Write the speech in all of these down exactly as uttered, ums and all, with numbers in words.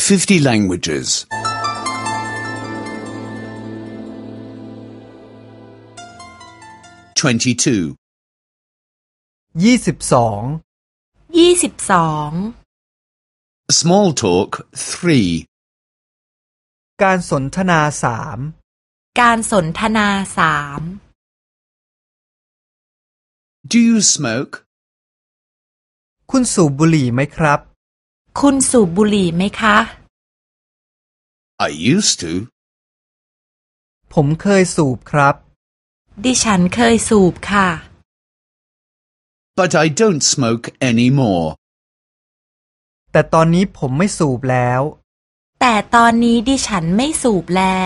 fifty languages. twenty-two. ยี่สิบสองยี่สิบสอง Small talk three. การสนทนาสามการสนทนาสาม Do you smoke? คุณสูบบุหรี่ไหมครับคุณสูบบุหรี่ไหมคะ I used to. ผมเคยสูบครับดิฉันเคยสูบค่ะ But I don't smoke anymore. แต่ตอนนี้ผมไม่สูบแล้วแต่ตอนนี้ดิฉันไม่สูบแล้ว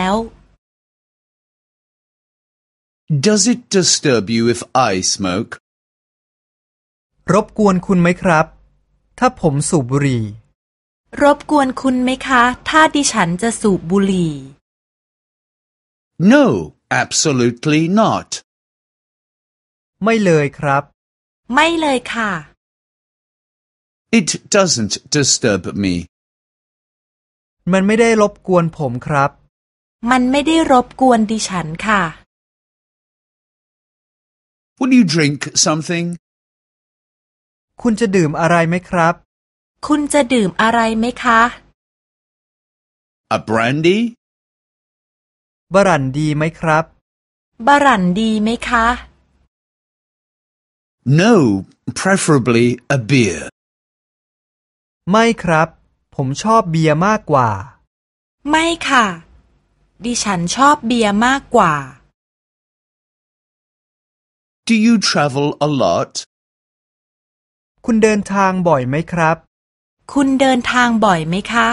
Does it disturb you if I smoke? รบกวนคุณไหมครับ ถ้าผมสูบบุหรี่รบกวนคุณไหมคะ ถ้าดิฉันจะสูบบุหรี่ No, absolutely not. ไม่เลยครับไม่เลยค่ะ It doesn't disturb me. มันไม่ได้รบกวนผมครับมันไม่ได้รบกวนดิฉันค่ะ Will you drink something? คุณจะดื่มอะไรไหมครับคุณจะดื่มอะไรไหมคะ A brandy? บรันดีไหมครับบรันดีไหมคะ No, preferably a beer. ไม่ครับ ผมชอบเบียร์มากกว่าไม่ค่ะ ดิฉันชอบเบียร์มากกว่า Do you travel a lot? คุณเดินทางบ่อยไหมครับคุณเดินทางบ่อยไหมคะ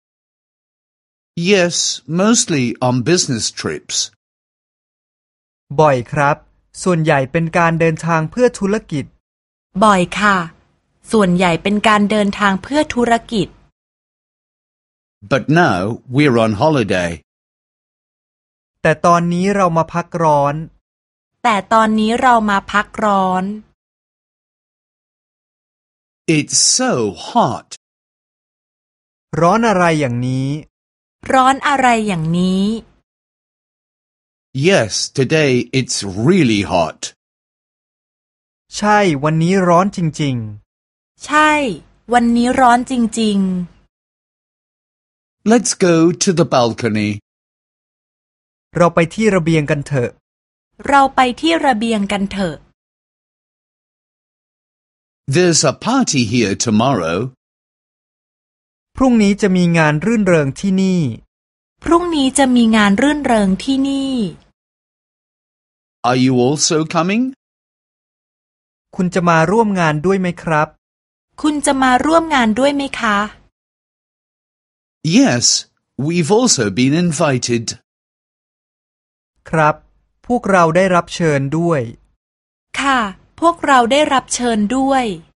Yes, mostly on business trips. บ่อยครับ ส่วนใหญ่เป็นการเดินทางเพื่อธุรกิจบ่อยค่ะ ส่วนใหญ่เป็นการเดินทางเพื่อธุรกิจ But now we're on holiday. แต่ตอนนี้เรามาพักร้อนแต่ตอนนี้เรามาพักร้อน It's so hot. ร้อนอะไรอย่างนี้ร้อนอะไรอย่างนี้ Yes, today it's really hot. ใช่วันนี้ร้อนจริงใช่ วันนี้ร้อนจริง Let's go to the balcony. ๆ เราไปที่ระเบียงกันเถอะๆ เราไปที่ระเบียงกันเถอะ There's a party here tomorrow. พรุ่งนี้จะมีงานรื่นเริงที่นี่พรุ่งนี้จะมีงานรื่นเริงที่นี่ Are you also coming? คุณจะมาร่วมงานด้วยไหมครับคุณจะมาร่วมงานด้วยไหมคะ Yes, we've also been invited. ครับ พวกเราได้รับเชิญด้วยค่ะ พวกเราได้รับเชิญด้วย